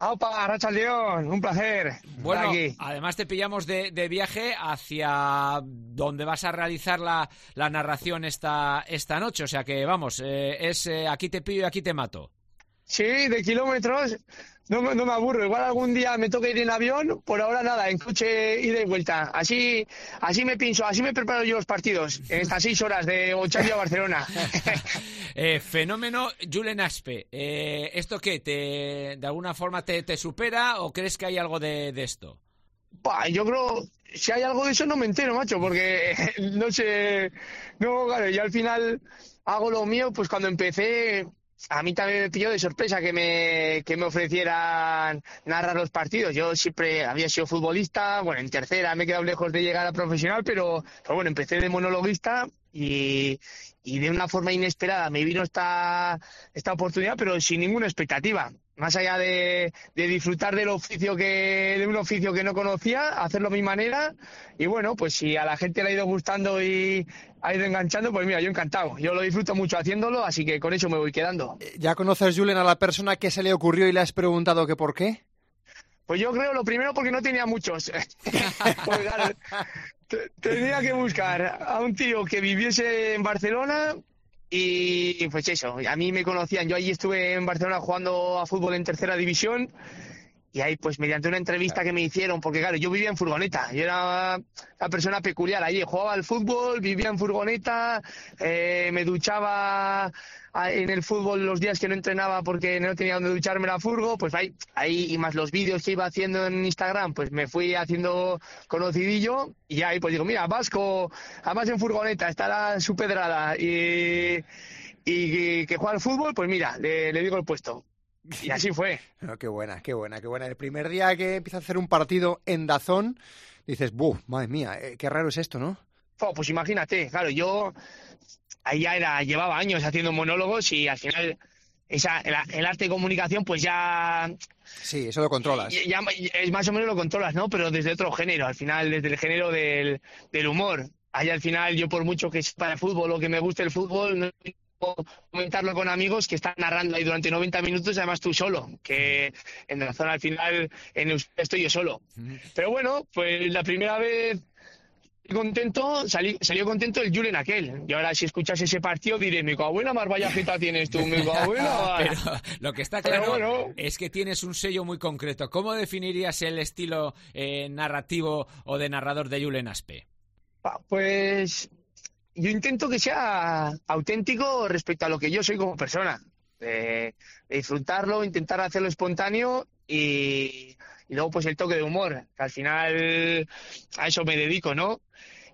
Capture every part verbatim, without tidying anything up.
Aupa, Arratsaldeon, un placer. Bueno, aquí. Además te pillamos de, de viaje hacia donde vas a realizar la, la narración esta, esta noche. O sea que, vamos, eh, es eh, aquí te pillo y aquí te mato. Sí, de kilómetros, no, no me aburro. Igual algún día me toca ir en avión, por ahora nada, en coche ida y vuelta. Así así me pincho, así me preparo yo los partidos, en estas seis horas de Otxandio a Barcelona. eh, fenómeno Julen Aspe. Eh, ¿Esto qué? Te, ¿De alguna forma te, te supera o crees que hay algo de, de esto? Bah, yo creo, si hay algo de eso no me entero, macho, porque no sé, no, claro, yo al final hago lo mío, pues cuando empecé... A mí también me pilló de sorpresa que me, que me ofrecieran narrar los partidos. Yo siempre había sido futbolista, bueno, en tercera me he quedado lejos de llegar a profesional, pero, pero bueno, empecé de monologuista y, y de una forma inesperada me vino esta, esta oportunidad, pero sin ninguna expectativa. Más allá de, de disfrutar del oficio que, de un oficio que no conocía, hacerlo a mi manera, y bueno, pues si a la gente le ha ido gustando y ha ido enganchando, pues mira, yo encantado. Yo lo disfruto mucho haciéndolo, así que con eso me voy quedando. ¿Ya conoces, Julen, a la persona que se le ocurrió y le has preguntado que por qué? Pues yo creo, lo primero, porque no tenía muchos. Pues claro, t- tenía que buscar a un tío que viviese en Barcelona. Y pues eso, a mí me conocían, yo allí estuve en Barcelona jugando a fútbol en tercera división y ahí pues mediante una entrevista que me hicieron, porque claro, yo vivía en furgoneta, yo era una persona peculiar allí, jugaba al fútbol, vivía en furgoneta, eh, me duchaba en el fútbol los días que no entrenaba porque no tenía donde ducharme la furgo, pues ahí, ahí y más los vídeos que iba haciendo en Instagram, pues me fui haciendo conocidillo y ahí pues digo, mira, Vasco, además en furgoneta, está la su pedrada y, y que juega al fútbol, pues mira, le, le digo el puesto. Y así fue. No, qué buena, qué buena, qué buena. El primer día que empieza a hacer un partido en Dazón, dices, ¡buf! Madre mía, eh, qué raro es esto, ¿no? Oh, pues imagínate, claro, yo ahí ya era, llevaba años haciendo monólogos y al final esa, el, el arte de comunicación pues ya... Sí, eso lo controlas. Ya, ya es más o menos lo controlas, ¿no? Pero desde otro género, al final desde el género del, del humor. Ahí al final yo por mucho que es para el fútbol o que me guste el fútbol, no comentarlo con amigos que están narrando ahí durante noventa minutos, además tú solo, que en la zona al final en el, estoy yo solo. Pero bueno, pues la primera vez contento, salí, salió contento el Julen aquel. Y ahora si escuchas ese partido diré, mi abuela más vaya jeta tienes tú, mi abuela. Pero lo que está claro bueno, es que tienes un sello muy concreto. ¿Cómo definirías el estilo eh, narrativo o de narrador de Julen Aspe? Pues yo intento que sea auténtico respecto a lo que yo soy como persona, de, de disfrutarlo, intentar hacerlo espontáneo y, y luego pues el toque de humor, que al final a eso me dedico, ¿no?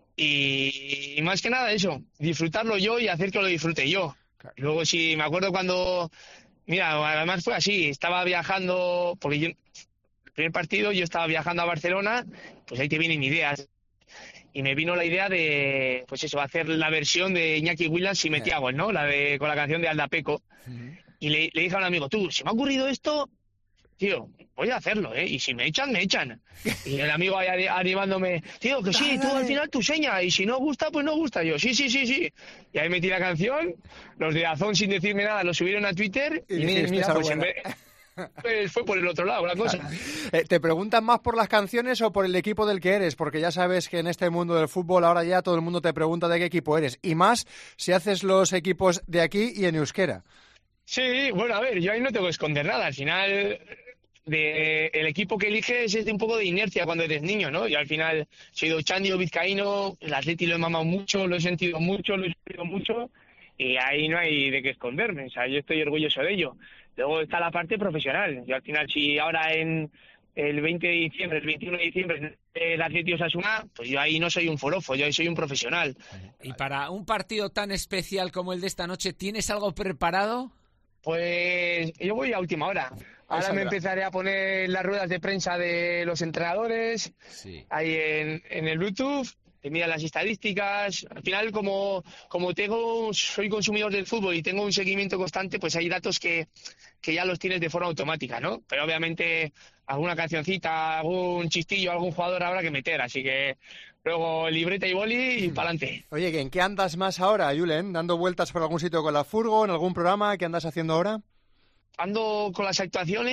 Y, y más que nada eso, disfrutarlo yo y hacer que lo disfrute yo. Claro. Y luego sí, me acuerdo cuando, mira, además fue así, estaba viajando, porque yo, el primer partido yo estaba viajando a Barcelona, pues ahí te vienen ideas. Y me vino la idea de, pues eso, hacer la versión de Iñaki Williams y metía gol, ¿no? La de, con la canción de Aldapeco. Uh-huh. Y le, le dije a un amigo, tú, se me ha ocurrido esto, tío, voy a hacerlo, ¿eh? Y si me echan, me echan. Y el amigo ahí animándome, tío, que sí, tú al final tu seña, y si no gusta, pues no gusta. Yo, sí, sí, sí, sí. Y ahí metí la canción, los de Dazón sin decirme nada lo subieron a Twitter y, y mira, mira pues en vez... Pues fue por el otro lado la cosa. Eh, ¿Te preguntan más por las canciones o por el equipo del que eres? Porque ya sabes que en este mundo del fútbol ahora ya todo el mundo te pregunta de qué equipo eres. Y más si haces los equipos de aquí y en euskera. Sí, bueno, a ver, yo ahí no tengo que esconder nada. Al final, de, el equipo que eliges es de un poco de inercia cuando eres niño, ¿no? Yo al final soy de Otxandio, vizcaíno, el Atleti lo he mamado mucho, lo he sentido mucho, lo he sentido mucho. Y ahí no hay de qué esconderme. O sea, yo estoy orgulloso de ello. Luego está la parte profesional. Yo al final, si ahora en el veinte de diciembre, el veintiuno de diciembre, el Atleti Osasuna, pues yo ahí no soy un forofo, yo ahí soy un profesional. Y para un partido tan especial como el de esta noche, ¿tienes algo preparado? Pues yo voy a última hora. Ahora me empezaré a poner las ruedas de prensa de los entrenadores, sí, ahí en, en el Bluetooth. Te miran las estadísticas. Al final, como, como tengo, soy consumidor del fútbol y tengo un seguimiento constante, pues hay datos que, que ya los tienes de forma automática, ¿no? Pero obviamente alguna cancioncita, algún chistillo, algún jugador habrá que meter, así que luego libreta y boli y pa'lante. Oye, ¿en qué andas más ahora, Julen? ¿Dando vueltas por algún sitio con la furgo, en algún programa? ¿Qué andas haciendo ahora? Ando con las actuaciones,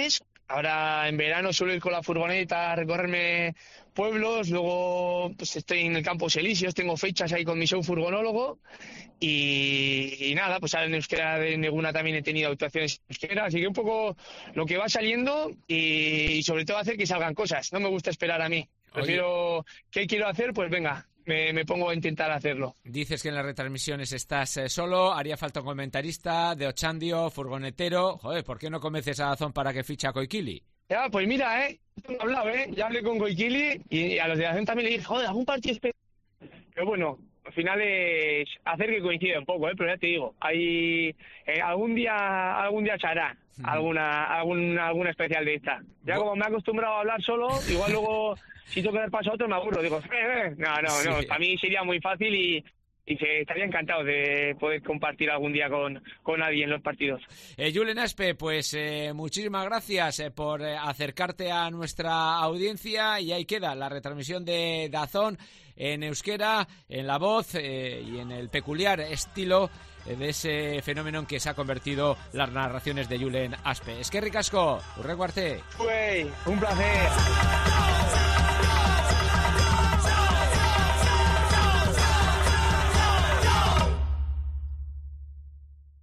Ahora en verano suelo ir con la furgoneta a recorrerme pueblos, luego pues estoy en el Campos Elíseos, tengo fechas ahí con mi show furgonólogo y, y nada, pues ahora en euskera de Neguna también he tenido actuaciones en euskera, así que un poco lo que va saliendo y, y sobre todo hacer que salgan cosas, no me gusta esperar a mí, prefiero Oye. ¿Qué quiero hacer? Pues venga. Me, me pongo a intentar hacerlo. Dices que en las retransmisiones estás eh, solo, haría falta un comentarista, de Ochandio, furgonetero. Joder, ¿por qué no convences a Dazón para que ficha a Koikili? Ya, pues mira, eh, no he hablado, eh, ya hablé con Koikili y a los de Dazón también le dije, joder, algún partido especial. Pero bueno, al final es hacer que coincida un poco, eh, pero ya te digo, hay eh, algún día, algún día se hará alguna, algún, alguna especial de esta. Ya como me he acostumbrado a hablar solo, igual luego si tengo que dar paso a otro me aburro, digo, eh, eh. no, no, sí. no, para mí sería muy fácil y, y se estaría encantado de poder compartir algún día con, con nadie en los partidos. Eh, Julen Aspe, pues eh, muchísimas gracias eh, por eh, acercarte a nuestra audiencia y ahí queda la retransmisión de Dazón en euskera, en la voz eh, y en el peculiar estilo eh, de ese fenómeno en que se ha convertido las narraciones de Julen Aspe. Eskerrik asko, urreko arte. Uy, un placer.